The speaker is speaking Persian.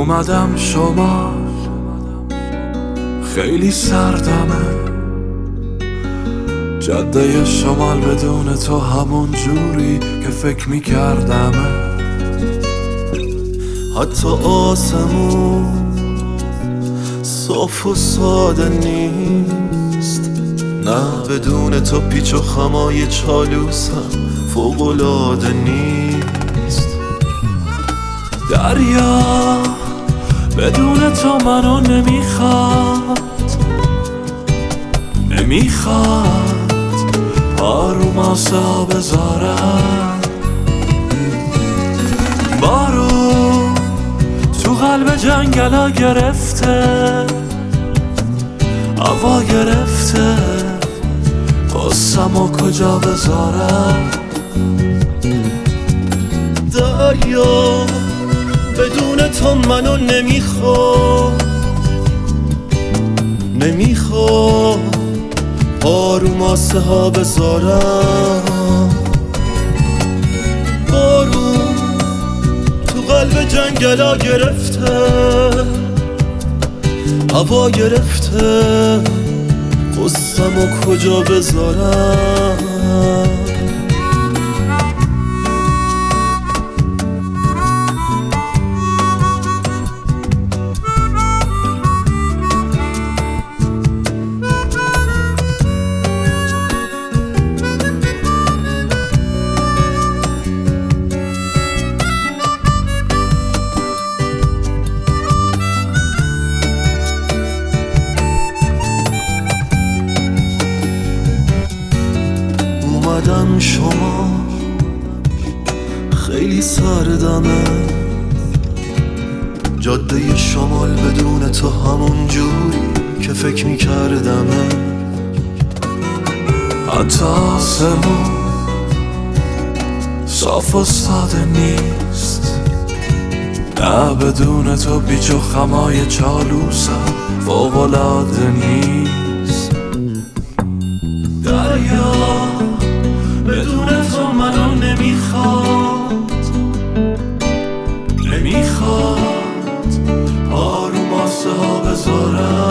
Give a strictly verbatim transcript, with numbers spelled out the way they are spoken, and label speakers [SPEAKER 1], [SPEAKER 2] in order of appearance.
[SPEAKER 1] اومدم شمال، خیلی سردمه. جاده شمال بدون تو همون جوری که فکر میکردمه. حتی آسمون صاف و ساده نیست، نه بدون تو پیچ و خمای چالوسم فوق‌العاده نیست. دریا بدون تو منو نمیخواد، نمیخواد پارو ماسه ها بذارم. بارون تو قلب جنگلا گرفته، هوا گرفته، قصه‌مو کجا بذارم. دریا بدون تو منو نمیخواد، نمیخواد پارو ماسه ها بذارم. بارون تو قلب جنگلا گرفته، هوا گرفته، قصه‌مو کجا بذارم. اومدم شما خیلی سردمه. جاده شمال بدون تو همون جوری که فکر میکردمه. حتی آسمون صاف و ساده نیست، نه بدون تو پیچ و خمای چالوسم فوق‌العاده نیست. دریا بدون تو منو نمیخواد، نمیخواد آروم آسه ها بذارم.